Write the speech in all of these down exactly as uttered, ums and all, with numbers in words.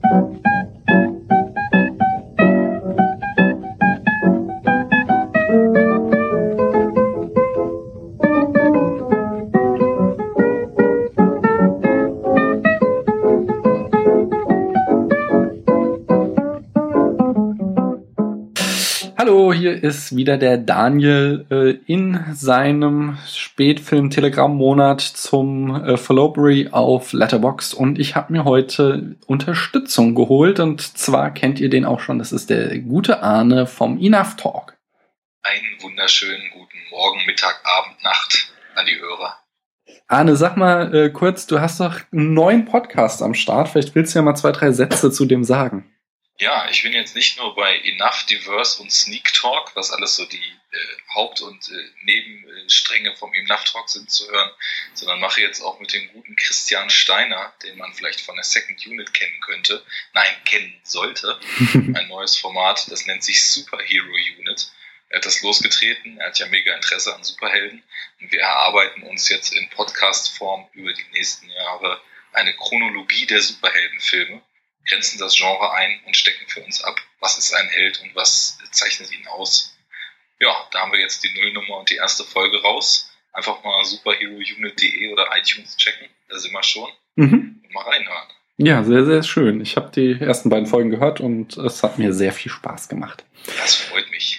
Hallo, hier ist wieder der Daniel äh, in seinem Spätfilm-Telegramm-Monat zum äh, Followbury auf Letterboxd und ich habe mir heute Unterstützung geholt und zwar kennt ihr den auch schon, das ist der gute Arne vom Enough Talk. Einen wunderschönen guten Morgen, Mittag, Abend, Nacht an die Hörer. Arne, sag mal äh, kurz, du hast doch einen neuen Podcast am Start, vielleicht willst du ja mal zwei, drei Sätze zu dem sagen. Ja, ich bin jetzt nicht nur bei Enough, Diverse und Sneak Talk, was alles so die äh, Haupt- und äh, Nebenstränge vom Enough Talk sind zu hören, sondern mache jetzt auch mit dem guten Christian Steiner, den man vielleicht von der Second Unit kennen könnte, nein, kennen sollte, ein neues Format, das nennt sich Superhero Unit. Er hat das losgetreten, er hat ja mega Interesse an Superhelden und wir erarbeiten uns jetzt in Podcast-Form über die nächsten Jahre eine Chronologie der Superheldenfilme, grenzen das Genre ein und stecken für uns ab, was ist ein Held und was zeichnet ihn aus. Ja, da haben wir jetzt die Nullnummer und die erste Folge raus. Einfach mal superherounit punkt de oder iTunes checken, da sind wir schon. Mhm. Und mal reinhören. Ja, sehr, sehr schön. Ich habe die ersten beiden Folgen gehört und es hat mir sehr viel Spaß gemacht. Das freut mich.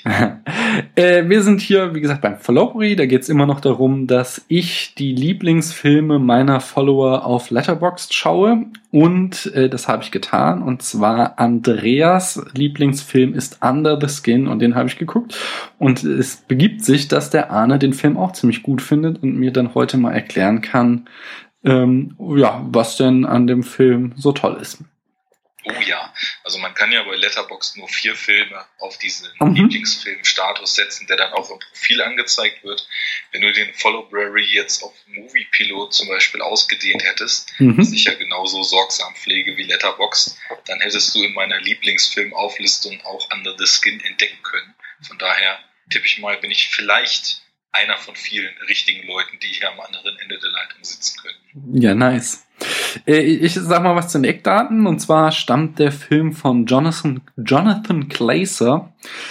äh, wir sind hier, wie gesagt, beim Followbury. Da geht es immer noch darum, dass ich die Lieblingsfilme meiner Follower auf Letterboxd schaue. Und äh, das habe ich getan. Und zwar Andreas Lieblingsfilm ist Under the Skin. Und den habe ich geguckt. Und es begibt sich, dass der Arne den Film auch ziemlich gut findet und mir dann heute mal erklären kann, ähm, ja, was denn an dem Film so toll ist. Oh ja, also man kann ja bei Letterboxd nur vier Filme auf diesen mhm. Lieblingsfilm-Status setzen, der dann auch im Profil angezeigt wird. Wenn du den Followbury jetzt auf Movie Pilot zum Beispiel ausgedehnt hättest, mhm. was ich ja genauso sorgsam pflege wie Letterboxd, dann hättest du in meiner Lieblingsfilmauflistung auch Under the Skin entdecken können. Von daher tippe ich mal, bin ich vielleicht einer von vielen richtigen Leuten, die hier am anderen Ende der Leitung sitzen können. Ja, nice. Ich sag mal was zu den Eckdaten. Und zwar stammt der Film von Jonathan, Jonathan Glazer,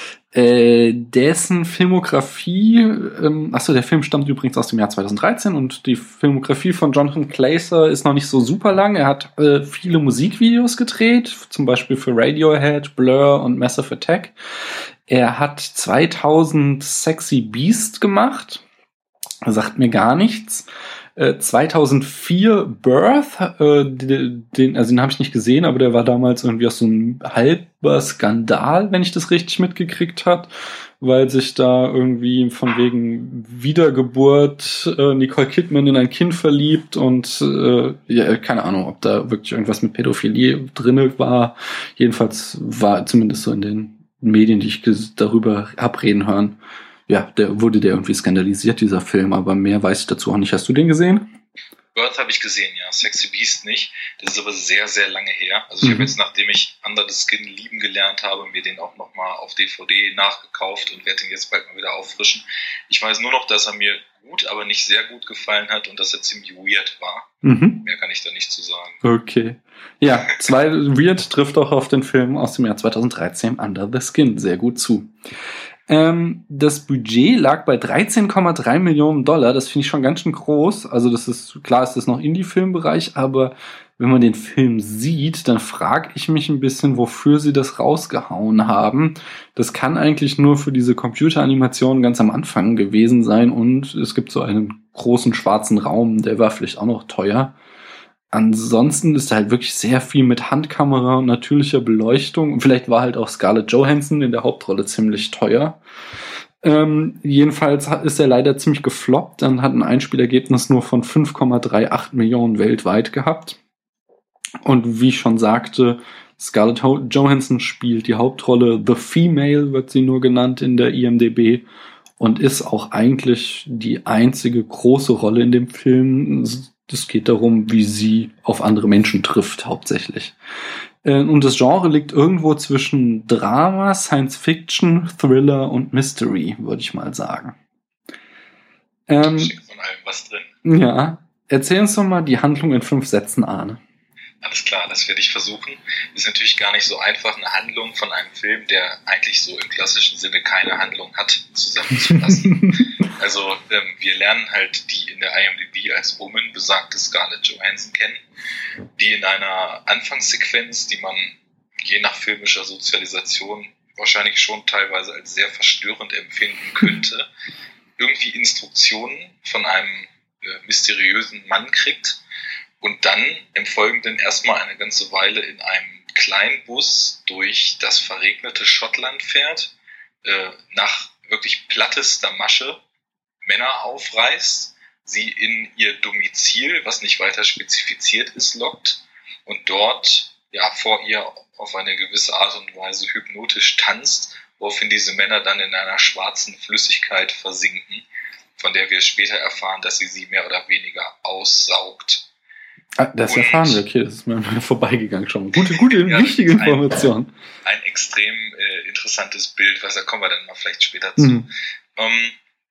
äh, dessen Filmografie, ähm, achso, der Film stammt übrigens aus dem Jahr zweitausenddreizehn und die Filmografie von Jonathan Glazer ist noch nicht so super lang. Er hat äh, viele Musikvideos gedreht, zum Beispiel für Radiohead, Blur und Massive Attack. Er hat zweitausend Sexy Beast gemacht. Sagt mir gar nichts. Äh, zweitausendvier Birth, äh, den, also den habe ich nicht gesehen, aber der war damals irgendwie auch so ein halber Skandal, wenn ich das richtig mitgekriegt habe, weil sich da irgendwie von wegen Wiedergeburt äh, Nicole Kidman in ein Kind verliebt und äh, ja, keine Ahnung, ob da wirklich irgendwas mit Pädophilie drinne war. Jedenfalls war zumindest so in den Medien, die ich darüber hab reden hören, ja, der wurde der irgendwie skandalisiert, dieser Film, aber mehr weiß ich dazu auch nicht. Hast du den gesehen? Birth habe ich gesehen, ja. Sexy Beast nicht. Das ist aber sehr, sehr lange her. Also ich mhm. habe jetzt, nachdem ich Under the Skin lieben gelernt habe, mir den auch nochmal auf D V D nachgekauft und werde den jetzt bald mal wieder auffrischen. Ich weiß nur noch, dass er mir gut, aber nicht sehr gut gefallen hat und dass er ziemlich weird war. Mhm. Mehr kann ich da nicht zu sagen. Okay. Ja, zwei Weird trifft auch auf den Film aus dem Jahr zweitausenddreizehn Under the Skin sehr gut zu. Ähm, das Budget lag bei dreizehn Komma drei Millionen Dollar. Das finde ich schon ganz schön groß. Also das ist, klar ist das noch Indie-Filmbereich, aber wenn man den Film sieht, dann frage ich mich ein bisschen, wofür sie das rausgehauen haben. Das kann eigentlich nur für diese Computeranimation ganz am Anfang gewesen sein und es gibt so einen großen schwarzen Raum, der war vielleicht auch noch teuer. Ansonsten ist da halt wirklich sehr viel mit Handkamera und natürlicher Beleuchtung. Und vielleicht war halt auch Scarlett Johansson in der Hauptrolle ziemlich teuer. Ähm, jedenfalls ist er leider ziemlich gefloppt. Dann hat ein Einspielergebnis nur von fünf Komma achtunddreißig Millionen weltweit gehabt. Und wie ich schon sagte, Scarlett Johansson spielt die Hauptrolle. The Female wird sie nur genannt in der I M D B. Und ist auch eigentlich die einzige große Rolle in dem Film. Es geht darum, wie sie auf andere Menschen trifft, hauptsächlich. Und das Genre liegt irgendwo zwischen Drama, Science Fiction, Thriller und Mystery, würde ich mal sagen. Ähm, Steht von allem was drin. Ja, erzähl uns doch mal die Handlung in fünf Sätzen, Arne. Alles klar, das werde ich versuchen. Ist natürlich gar nicht so einfach, eine Handlung von einem Film, der eigentlich so im klassischen Sinne keine Handlung hat, zusammenzufassen. Also ähm, wir lernen halt die in der I M D B als Woman besagte Scarlett Johansson kennen, die in einer Anfangssequenz, die man je nach filmischer Sozialisation wahrscheinlich schon teilweise als sehr verstörend empfinden könnte, irgendwie Instruktionen von einem äh, mysteriösen Mann kriegt und dann im Folgenden erstmal eine ganze Weile in einem kleinen Bus durch das verregnete Schottland fährt, äh, nach wirklich plattester Masche Männer aufreißt, sie in ihr Domizil, was nicht weiter spezifiziert ist, lockt und dort ja vor ihr auf eine gewisse Art und Weise hypnotisch tanzt, woraufhin diese Männer dann in einer schwarzen Flüssigkeit versinken, von der wir später erfahren, dass sie sie mehr oder weniger aussaugt. Ah, das und erfahren wir, okay, das ist mir vorbeigegangen schon. Gute, gute, ja, wichtige ein, Information. Ein extrem äh, interessantes Bild, was da kommen wir dann mal vielleicht später zu. Mhm. Ähm,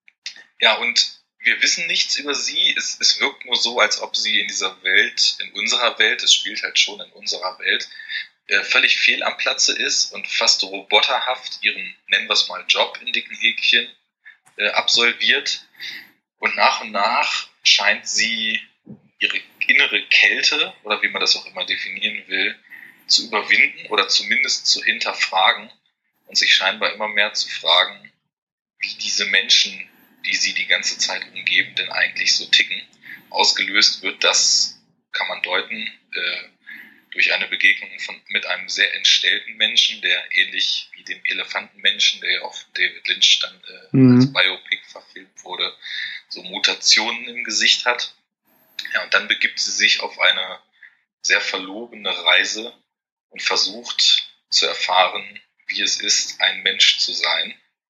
ja, und wir wissen nichts über sie. Es, es wirkt nur so, als ob sie in dieser Welt, in unserer Welt, es spielt halt schon in unserer Welt, äh, völlig fehl am Platze ist und fast roboterhaft ihren, nennen wir es mal, Job in dicken Häkchen äh, absolviert. Und nach und nach scheint sie ihre innere Kälte, oder wie man das auch immer definieren will, zu überwinden oder zumindest zu hinterfragen und sich scheinbar immer mehr zu fragen, wie diese Menschen, die sie die ganze Zeit umgeben, denn eigentlich so ticken. Ausgelöst wird das, kann man deuten, äh, durch eine Begegnung von, mit einem sehr entstellten Menschen, der ähnlich wie dem Elefantenmenschen, der ja auf David Lynch dann äh, mhm. als Biopic verfilmt wurde, so Mutationen im Gesicht hat. Ja, und dann begibt sie sich auf eine sehr verlogene Reise und versucht zu erfahren, wie es ist, ein Mensch zu sein.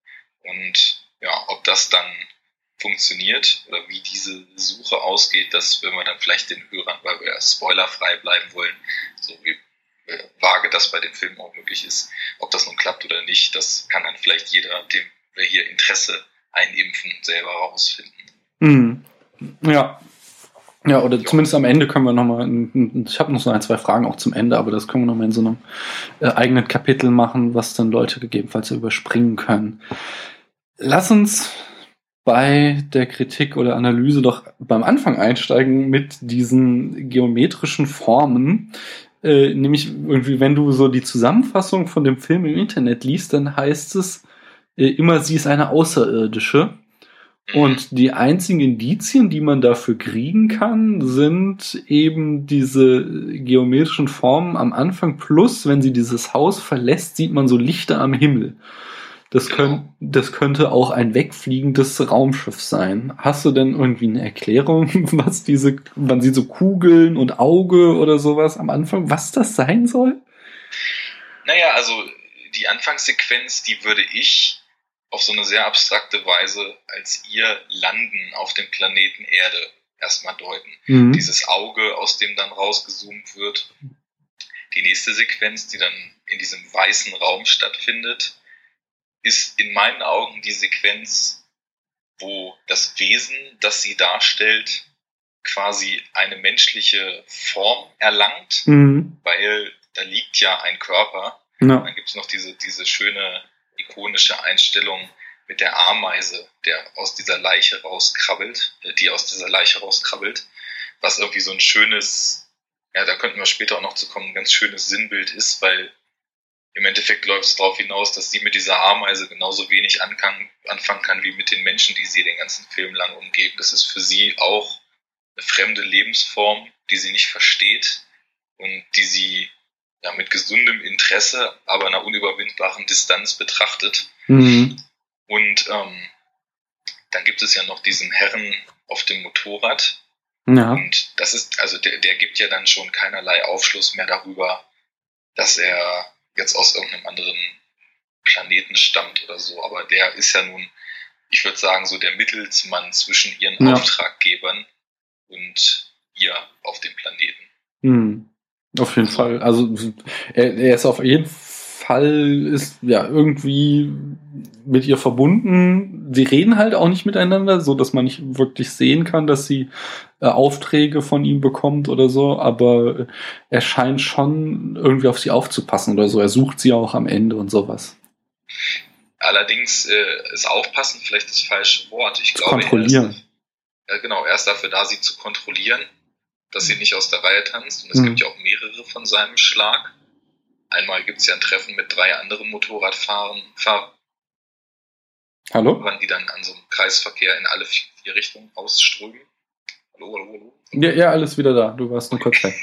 Und ja, ob das dann funktioniert oder wie diese Suche ausgeht, das werden wir dann vielleicht den Hörern, weil wir ja spoilerfrei bleiben wollen, so wie äh, vage das bei dem Film auch möglich ist. Ob das nun klappt oder nicht, das kann dann vielleicht jeder, dem wir hier Interesse einimpfen, selber rausfinden. Mhm. Ja. Ja, oder ja. Zumindest am Ende können wir nochmal, ich habe noch so ein, zwei Fragen auch zum Ende, aber das können wir nochmal in so einem äh, eigenen Kapitel machen, was dann Leute gegebenenfalls überspringen können. Lass uns bei der Kritik oder Analyse doch beim Anfang einsteigen mit diesen geometrischen Formen. Äh, nämlich irgendwie, wenn du so die Zusammenfassung von dem Film im Internet liest, dann heißt es äh, immer, sie ist eine Außerirdische. Und die einzigen Indizien, die man dafür kriegen kann, sind eben diese geometrischen Formen am Anfang. Plus, wenn sie dieses Haus verlässt, sieht man so Lichter am Himmel. Das, könnt, das könnte auch ein wegfliegendes Raumschiff sein. Hast du denn irgendwie eine Erklärung, was diese, man sieht so Kugeln und Auge oder sowas am Anfang, was das sein soll? Naja, also die Anfangssequenz, die würde ich auf so eine sehr abstrakte Weise als ihr Landen auf dem Planeten Erde erstmal deuten. Mhm. Dieses Auge, aus dem dann rausgezoomt wird. Die nächste Sequenz, die dann in diesem weißen Raum stattfindet, ist in meinen Augen die Sequenz, wo das Wesen, das sie darstellt, quasi eine menschliche Form erlangt, mhm. weil da liegt ja ein Körper. Ja. Dann gibt es noch diese, diese schöne ikonische Einstellung mit der Ameise, der aus dieser Leiche rauskrabbelt, die aus dieser Leiche rauskrabbelt, was irgendwie so ein schönes, ja, da könnten wir später auch noch zu kommen, ein ganz schönes Sinnbild ist, weil im Endeffekt läuft es darauf hinaus, dass sie mit dieser Ameise genauso wenig anfangen, anfangen kann, wie mit den Menschen, die sie den ganzen Film lang umgeben. Das ist für sie auch eine fremde Lebensform, die sie nicht versteht und die sie ja, mit gesundem Interesse, aber einer unüberwindbaren Distanz betrachtet. Mhm. Und ähm, dann gibt es ja noch diesen Herrn auf dem Motorrad. Ja. Und das ist, also der, der gibt ja dann schon keinerlei Aufschluss mehr darüber, dass er jetzt aus irgendeinem anderen Planeten stammt oder so. Aber der ist ja nun, ich würde sagen, so der Mittelsmann zwischen ihren ja. Auftraggebern und ihr auf dem Planeten. Mhm. Auf jeden Fall. Also er, er ist auf jeden Fall ist ja irgendwie mit ihr verbunden. Sie reden halt auch nicht miteinander, so dass man nicht wirklich sehen kann, dass sie äh, Aufträge von ihm bekommt oder so, aber er scheint schon irgendwie auf sie aufzupassen oder so. Er sucht sie auch am Ende und sowas. Allerdings äh, ist aufpassen vielleicht das falsche Wort. Ich zu glaube, kontrollieren. Er ist, ja, genau, er ist dafür da, sie zu kontrollieren, dass sie nicht aus der Reihe tanzt. Und es Mhm. gibt ja auch mehrere von seinem Schlag. Einmal gibt es ja ein Treffen mit drei anderen Motorradfahrern, Fahrern, Hallo? die dann an so einem Kreisverkehr in alle vier Richtungen ausströmen. Hallo, hallo, hallo. Ja, ja, alles wieder da. Du warst nur kurz weg.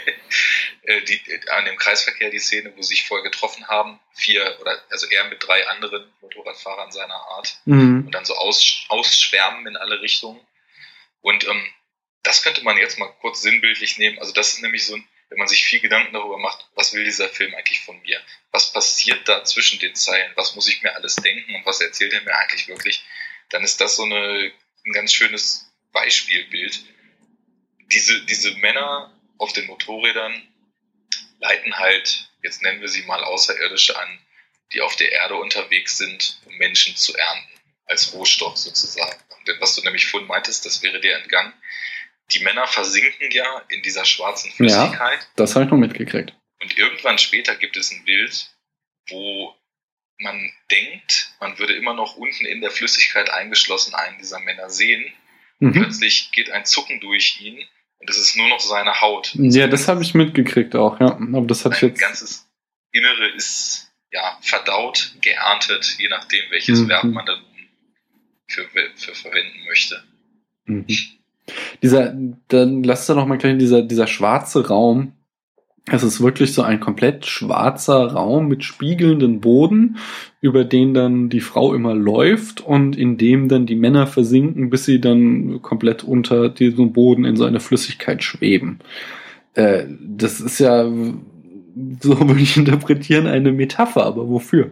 die, an dem Kreisverkehr die Szene, wo sie sich vorher getroffen haben, vier oder also er mit drei anderen Motorradfahrern seiner Art Mhm. und dann so aus, ausschwärmen in alle Richtungen. Und ähm, das könnte man jetzt mal kurz sinnbildlich nehmen. Also das ist nämlich so, wenn man sich viel Gedanken darüber macht, was will dieser Film eigentlich von mir? Was passiert da zwischen den Zeilen? Was muss ich mir alles denken und was erzählt er mir eigentlich wirklich? Dann ist das so eine, ein ganz schönes Beispielbild. Diese, diese Männer auf den Motorrädern leiten halt, jetzt nennen wir sie mal Außerirdische an, die auf der Erde unterwegs sind, um Menschen zu ernten, als Rohstoff sozusagen. Denn was du nämlich vorhin meintest, das wäre dir entgangen. Die Männer versinken ja in dieser schwarzen Flüssigkeit. Ja, das habe ich noch mitgekriegt. Und irgendwann später gibt es ein Bild, wo man denkt, man würde immer noch unten in der Flüssigkeit eingeschlossen einen dieser Männer sehen. Mhm. Plötzlich geht ein Zucken durch ihn und es ist nur noch seine Haut. Ja, das habe ich mitgekriegt auch, ja. Aber das hatte ich Sein jetzt. ganzes Innere ist ja verdaut, geerntet, je nachdem, welches Mhm. Verb man dann für, für verwenden möchte. Mhm. Dieser, dann lass da noch mal gleich dieser, dieser schwarze Raum. Es ist wirklich so ein komplett schwarzer Raum mit spiegelndem Boden, über den dann die Frau immer läuft und in dem dann die Männer versinken, bis sie dann komplett unter diesem Boden in so eine Flüssigkeit schweben. Äh, das ist ja, so würde ich interpretieren, eine Metapher, aber wofür?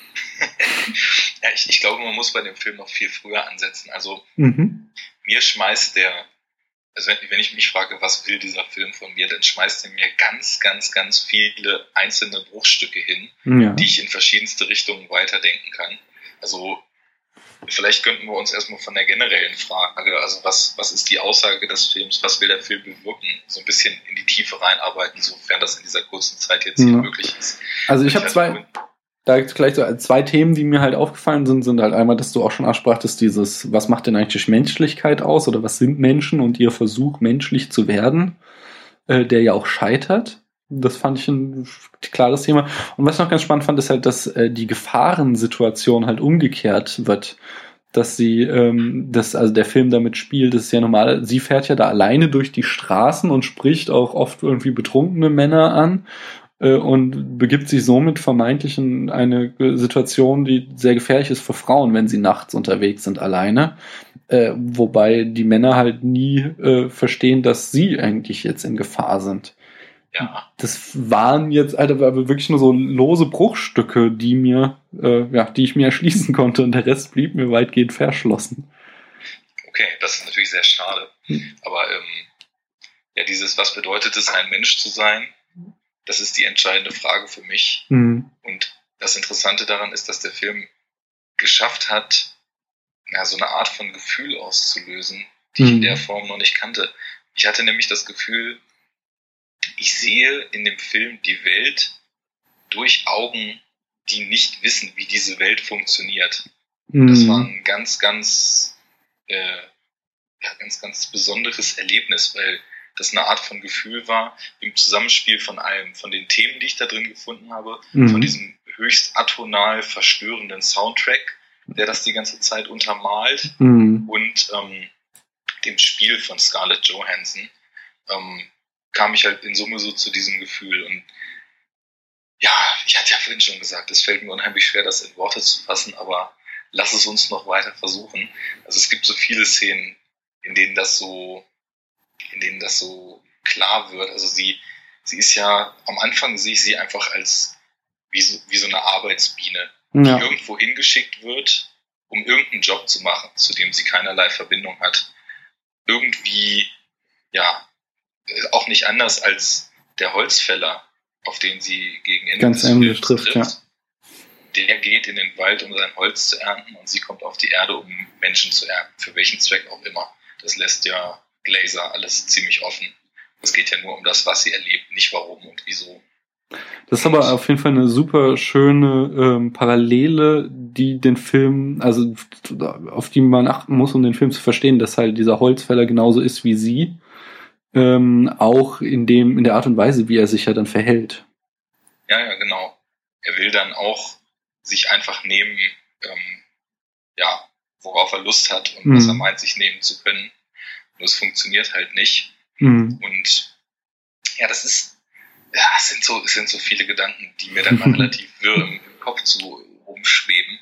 Ja, ich, ich glaube, man muss bei dem Film noch viel früher ansetzen. Also Mhm. mir schmeißt der, also wenn, wenn ich mich frage, was will dieser Film von mir, dann schmeißt er mir ganz, ganz, ganz viele einzelne Bruchstücke hin, Ja. die ich in verschiedenste Richtungen weiterdenken kann. Also vielleicht könnten wir uns erstmal von der generellen Frage, also was, was ist die Aussage des Films, was will der Film bewirken, so ein bisschen in die Tiefe reinarbeiten, sofern das in dieser kurzen Zeit jetzt hier Ja. möglich ist. Also ich Und habe zwei, da gleich so zwei Themen, die mir halt aufgefallen sind, sind halt einmal, dass du auch schon ansprachtest, dieses, was macht denn eigentlich Menschlichkeit aus oder was sind Menschen und ihr Versuch, menschlich zu werden, äh, der ja auch scheitert. Das fand ich ein klares Thema. Und was ich noch ganz spannend fand, ist halt, dass äh, die Gefahrensituation halt umgekehrt wird. Dass sie, ähm, dass also der Film damit spielt, das ist ja normal, sie fährt ja da alleine durch die Straßen und spricht auch oft irgendwie betrunkene Männer an äh, und begibt sich somit vermeintlich in eine Situation, die sehr gefährlich ist für Frauen, wenn sie nachts unterwegs sind alleine. Äh, wobei die Männer halt nie äh, verstehen, dass sie eigentlich jetzt in Gefahr sind. Ja. Das waren jetzt Alter, aber wirklich nur so lose Bruchstücke, die mir, äh, ja, die ich mir erschließen konnte und der Rest blieb mir weitgehend verschlossen. Okay, das ist natürlich sehr schade. Hm. Aber ähm, ja, dieses, was bedeutet es, ein Mensch zu sein, das ist die entscheidende Frage für mich. Mhm. Und das Interessante daran ist, dass der Film geschafft hat, ja, so eine Art von Gefühl auszulösen, die ich in Mhm. der Form noch nicht kannte. Ich hatte nämlich das Gefühl, ich sehe in dem Film die Welt durch Augen, die nicht wissen, wie diese Welt funktioniert. Das war Mhm. ein ganz, ganz, äh, ja, ganz, ganz besonderes Erlebnis, weil das eine Art von Gefühl war, im Zusammenspiel von allem, von den Themen, die ich da drin gefunden habe, Mhm. von diesem höchst atonal verstörenden Soundtrack, der das die ganze Zeit untermalt, Mhm. und ähm, dem Spiel von Scarlett Johansson, ähm, kam ich halt in Summe so zu diesem Gefühl. Und ja, ich hatte ja vorhin schon gesagt, es fällt mir unheimlich schwer, das in Worte zu fassen, aber lass es uns noch weiter versuchen. Also es gibt so viele Szenen, in denen das so, in denen das so klar wird. Also sie, sie ist ja, am Anfang sehe ich sie einfach als wie so, wie so eine Arbeitsbiene, die Ja. irgendwo hingeschickt wird, um irgendeinen Job zu machen, zu dem sie keinerlei Verbindung hat. Irgendwie, ja, auch nicht anders als der Holzfäller auf den sie gegen Ende Ganz des Ende Films trifft, ja. der geht in den Wald, um sein Holz zu ernten, und sie kommt auf die Erde, um Menschen zu ernten, für welchen Zweck auch immer. Das lässt ja Glazer alles ziemlich offen. Es geht ja nur um das, was sie erlebt, nicht warum und wieso. Das ist aber auf jeden Fall eine super schöne ähm, Parallele, die den Film, also auf die man achten muss, um den Film zu verstehen, dass halt dieser Holzfäller genauso ist wie sie, ähm, auch in dem in der Art und Weise, wie er sich ja dann verhält. Ja, ja, genau. Er will dann auch sich einfach nehmen, ähm, ja, worauf er Lust hat und mhm. was er meint, sich nehmen zu können. Nur es funktioniert halt nicht. Mhm. Und ja, das ist Ja, es sind so, es sind so viele Gedanken, die mir dann mal relativ wirr im Kopf zu rumschweben.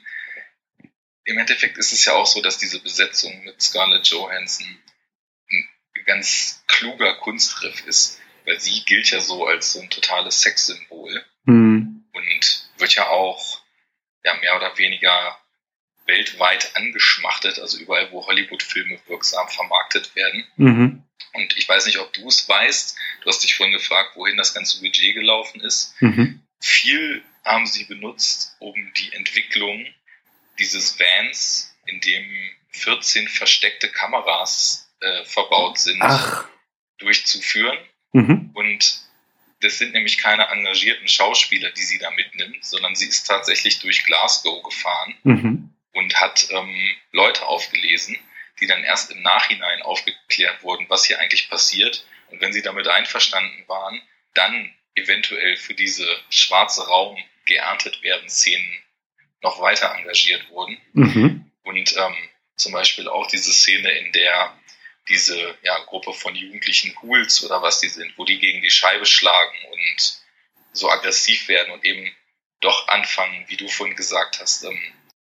Im Endeffekt ist es ja auch so, dass diese Besetzung mit Scarlett Johansson ein ganz kluger Kunstgriff ist, weil sie gilt ja so als so ein totales Sexsymbol mhm. und wird ja auch ja mehr oder weniger weltweit angeschmachtet, also überall, wo Hollywood-Filme wirksam vermarktet werden. Mhm. Und ich weiß nicht, ob du es weißt, du hast dich vorhin gefragt, wohin das ganze Budget gelaufen ist. Mhm. Viel haben sie benutzt, um die Entwicklung dieses Vans, in dem vierzehn versteckte Kameras äh, verbaut sind, Ach. durchzuführen. Mhm. Und das sind nämlich keine engagierten Schauspieler, die sie da mitnimmt, sondern sie ist tatsächlich durch Glasgow gefahren mhm. und hat ähm, Leute aufgelesen, die dann erst im Nachhinein aufgeklärt wurden, was hier eigentlich passiert. Und wenn sie damit einverstanden waren, dann eventuell für diese schwarze Raum geerntet werden Szenen noch weiter engagiert wurden. Mhm. Und ähm, zum Beispiel auch diese Szene, in der diese ja, Gruppe von jugendlichen Hools oder was die sind, wo die gegen die Scheibe schlagen und so aggressiv werden und eben doch anfangen, wie du vorhin gesagt hast, ähm,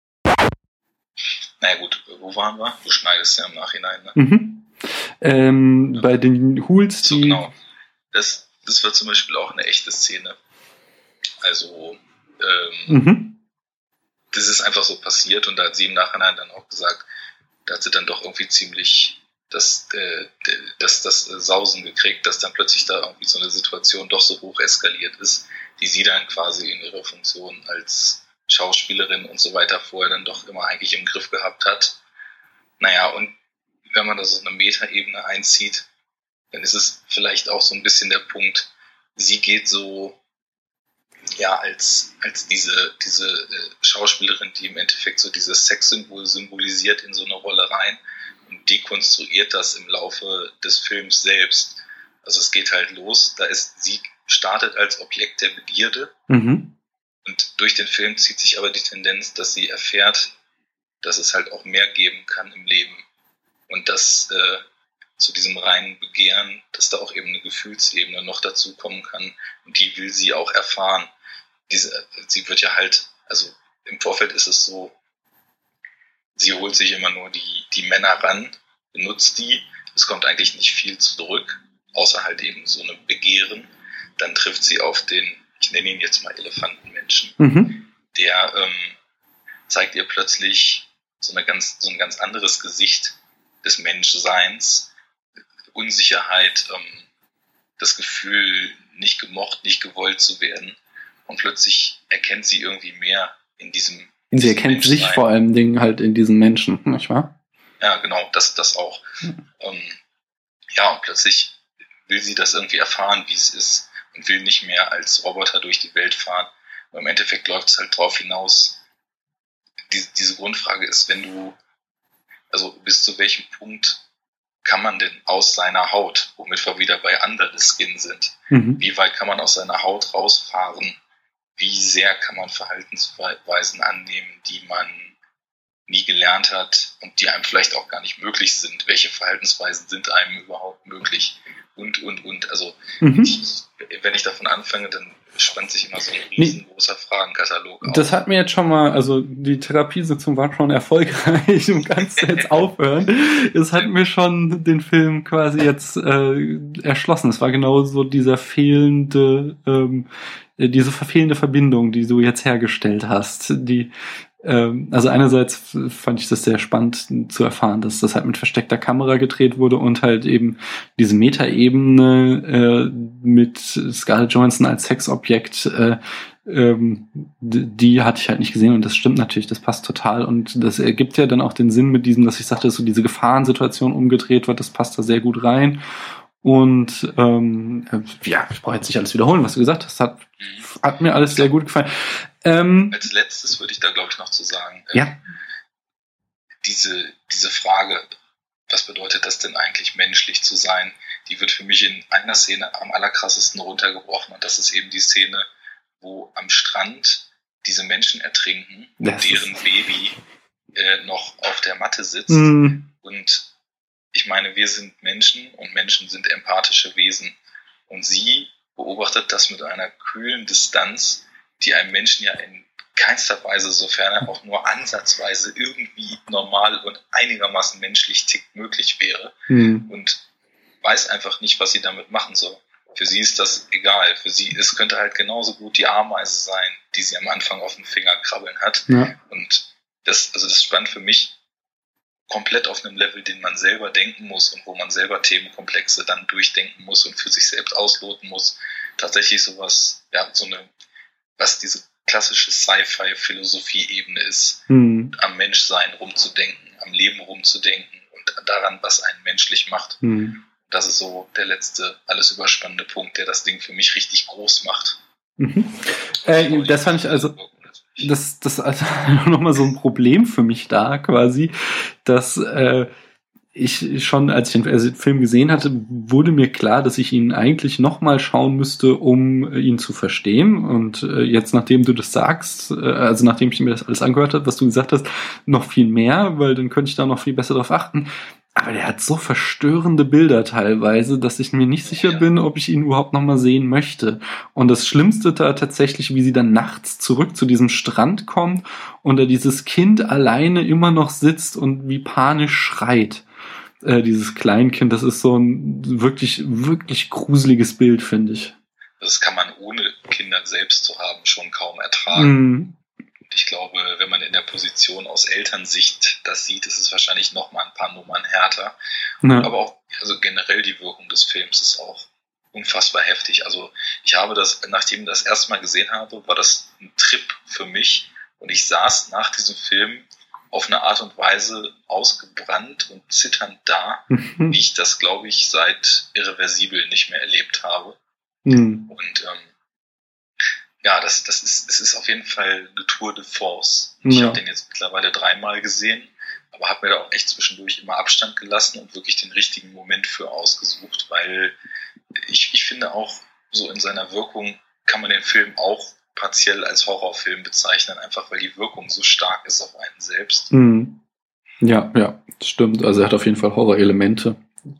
naja gut, wo waren wir? Du schneidest ja im Nachhinein, ne? Mhm. Ähm, ja. Bei den Hools, so, die... genau. Das, das war zum Beispiel auch eine echte Szene. Also, ähm, mhm. das ist einfach so passiert und da hat sie im Nachhinein dann auch gesagt, da hat sie dann doch irgendwie ziemlich das, äh, das, das Sausen gekriegt, dass dann plötzlich da irgendwie so eine Situation doch so hoch eskaliert ist, die sie dann quasi in ihrer Funktion als Schauspielerin und so weiter vorher dann doch immer eigentlich im Griff gehabt hat. Naja, und wenn man das auf eine Metaebene einzieht, dann ist es vielleicht auch so ein bisschen der Punkt, sie geht so, ja, als, als diese, diese äh, Schauspielerin, die im Endeffekt so dieses Sexsymbol symbolisiert, in so eine Rolle rein und dekonstruiert das im Laufe des Films selbst. Also es geht halt los, da ist, sie startet als Objekt der Begierde, mhm. und durch den Film zieht sich aber die Tendenz, dass sie erfährt, dass es halt auch mehr geben kann im Leben. Und dass äh, zu diesem reinen Begehren, dass da auch eben eine Gefühlsebene noch dazu kommen kann. Und die will sie auch erfahren. Diese, sie wird ja halt, also im Vorfeld ist es so, sie holt sich immer nur die, die Männer ran, benutzt die. Es kommt eigentlich nicht viel zurück, außer halt eben so ein Begehren. Dann trifft sie auf den, ich nenne ihn jetzt mal Elefantenmenschen, mhm. der ähm, zeigt ihr plötzlich so, eine ganz, so ein ganz anderes Gesicht des Menschseins, Unsicherheit, ähm, das Gefühl, nicht gemocht, nicht gewollt zu werden. Und plötzlich erkennt sie irgendwie mehr in diesem in Sie erkennt Menschsein. Sich vor allem Dingen halt in diesem Menschen, nicht wahr? Ja, genau, das, das auch. Mhm. Ähm, ja, und plötzlich will sie das irgendwie erfahren, wie es ist, und will nicht mehr als Roboter durch die Welt fahren. Aber im Endeffekt läuft es halt drauf hinaus. Die, diese Grundfrage ist, wenn du, also bis zu welchem Punkt kann man denn aus seiner Haut, womit wir wieder bei Under the Skin sind, mhm. wie weit kann man aus seiner Haut rausfahren? Wie sehr kann man Verhaltensweisen annehmen, die man nie gelernt hat und die einem vielleicht auch gar nicht möglich sind? Welche Verhaltensweisen sind einem überhaupt möglich? Und, und, und. Also, mhm. ich, wenn ich davon anfange, dann spannt sich immer so ein riesengroßer Fragenkatalog auf. Das hat mir jetzt schon mal, also die Therapiesitzung war schon erfolgreich, du kannst jetzt aufhören. Es hat mir schon den Film quasi jetzt äh, erschlossen. Es war genau so dieser fehlende, ähm, diese verfehlende Verbindung, die du jetzt hergestellt hast. Die ähm, also einerseits fand ich das sehr spannend zu erfahren, dass das halt mit versteckter Kamera gedreht wurde und halt eben diese Metaebene äh, mit Scarlett Johansson als Sexobjekt, äh, ähm, die hatte ich halt nicht gesehen und das stimmt natürlich, das passt total und das ergibt ja dann auch den Sinn mit diesem, dass ich sagte, dass so diese Gefahrensituation umgedreht wird, das passt da sehr gut rein. Und ähm, ja, ich brauche jetzt nicht alles wiederholen, was du gesagt hast. Hat, hat mir alles sehr gut gefallen. Ähm, Als letztes würde ich da, glaube ich, noch zu sagen, ja. ähm, diese, diese Frage, was bedeutet das denn eigentlich, menschlich zu sein, die wird für mich in einer Szene am allerkrassesten runtergebrochen. Und das ist eben die Szene, wo am Strand diese Menschen ertrinken das und deren Baby äh, noch auf der Matte sitzt. Mm. Und ich meine, wir sind Menschen und Menschen sind empathische Wesen. Und sie beobachtet das mit einer kühlen Distanz, die einem Menschen ja in keinster Weise, sofern er auch nur ansatzweise irgendwie normal und einigermaßen menschlich tickt, möglich wäre. Mm. Und weiß einfach nicht, was sie damit machen soll. Für sie ist das egal. Für sie, es könnte halt genauso gut die Ameise sein, die sie am Anfang auf dem Finger krabbeln hat. Ja. Und das, also das stand für mich komplett auf einem Level, den man selber denken muss und wo man selber Themenkomplexe dann durchdenken muss und für sich selbst ausloten muss. Tatsächlich sowas, ja, so eine, was diese klassische Sci-Fi-Philosophie-Ebene ist, Hm. am Menschsein rumzudenken, am Leben rumzudenken und daran, was einen menschlich macht. Hm. Das ist so der letzte, alles überspannende Punkt, der das Ding für mich richtig groß macht. Mhm. Äh, das fand ich also, das, das ist also nochmal so ein Problem für mich da quasi, dass äh, ich schon, als ich den Film gesehen hatte, wurde mir klar, dass ich ihn eigentlich nochmal schauen müsste, um ihn zu verstehen. Und äh, jetzt, nachdem du das sagst, äh, also nachdem ich mir das alles angehört habe, was du gesagt hast, noch viel mehr, weil dann könnte ich da noch viel besser drauf achten. Aber der hat so verstörende Bilder teilweise, dass ich mir nicht sicher Ja. bin, ob ich ihn überhaupt nochmal sehen möchte. Und das Schlimmste da tatsächlich, wie sie dann nachts zurück zu diesem Strand kommt und da dieses Kind alleine immer noch sitzt und wie panisch schreit. Äh, dieses Kleinkind, das ist so ein wirklich, wirklich gruseliges Bild, finde ich. Das kann man ohne Kinder selbst zu haben schon kaum ertragen. Mm. Und ich glaube, wenn man in der Position aus Elternsicht das sieht, ist es wahrscheinlich noch mal ein paar Nummern härter. Ja. Aber auch, also generell die Wirkung des Films ist auch unfassbar heftig. Also ich habe das, nachdem ich das erste Mal gesehen habe, war das ein Trip für mich. Und ich saß nach diesem Film auf eine Art und Weise ausgebrannt und zitternd da, wie ich das, glaube ich, seit Irreversibel nicht mehr erlebt habe. Mm. Und ähm, ja, das, das ist, es ist auf jeden Fall eine Tour de force. Ich Ja. habe den jetzt mittlerweile dreimal gesehen, aber habe mir da auch echt zwischendurch immer Abstand gelassen und wirklich den richtigen Moment für ausgesucht, weil ich, ich finde auch, so in seiner Wirkung kann man den Film auch partiell als Horrorfilm bezeichnen, einfach weil die Wirkung so stark ist auf einen selbst. Mm. Ja, ja, das stimmt. Also er hat auf jeden Fall Horrorelemente.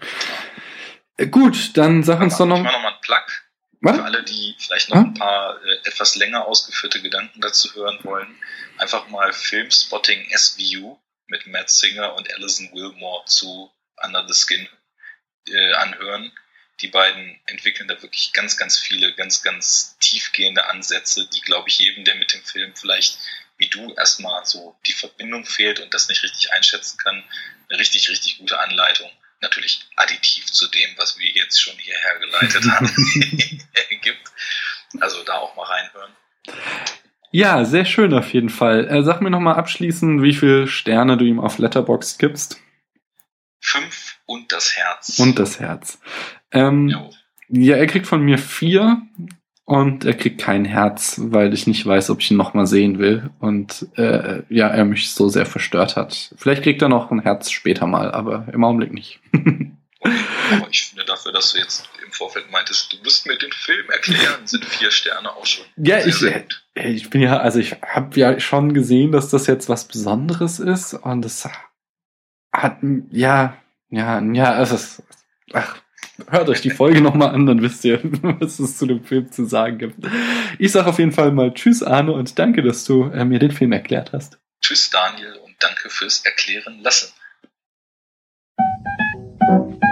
Äh, Gut, dann sag uns doch noch. Ich mache nochmal einen Plug. Was? Für alle, die vielleicht noch Hm? ein paar äh, etwas länger ausgeführte Gedanken dazu hören wollen, einfach mal Filmspotting S V U mit Matt Singer und Alison Wilmore zu Under the Skin äh, anhören. Die beiden entwickeln da wirklich ganz, ganz viele, ganz, ganz tiefgehende Ansätze, die, glaube ich, jedem, der mit dem Film vielleicht wie du erstmal so die Verbindung fehlt und das nicht richtig einschätzen kann, eine richtig, richtig gute Anleitung. Natürlich additiv zu dem, was wir jetzt schon hierher geleitet haben, gibt. Also da auch mal reinhören. Ja, sehr schön auf jeden Fall. Äh, sag mir nochmal abschließend, wie viele Sterne du ihm auf Letterboxd gibst. Fünf und das Herz. Und das Herz. Ähm, Jo. ja, er kriegt von mir vier und er kriegt kein Herz, weil ich nicht weiß, ob ich ihn nochmal sehen will. Und äh, ja, er mich so sehr verstört hat. Vielleicht kriegt er noch ein Herz später mal, aber im Augenblick nicht. Aber ich finde dafür, dass du jetzt im Vorfeld meintest, du musst mir den Film erklären, sind vier Sterne auch schon. Ja, sehr, ich, sehr gut. ich bin ja, also ich habe ja schon gesehen, dass das jetzt was Besonderes ist und es hat, ja, ja, ja, es ist, ach, hört euch die Folge nochmal an, dann wisst ihr, was es zu dem Film zu sagen gibt. Ich sage auf jeden Fall mal Tschüss, Arne, und danke, dass du äh, mir den Film erklärt hast. Tschüss, Daniel, und danke fürs Erklären lassen.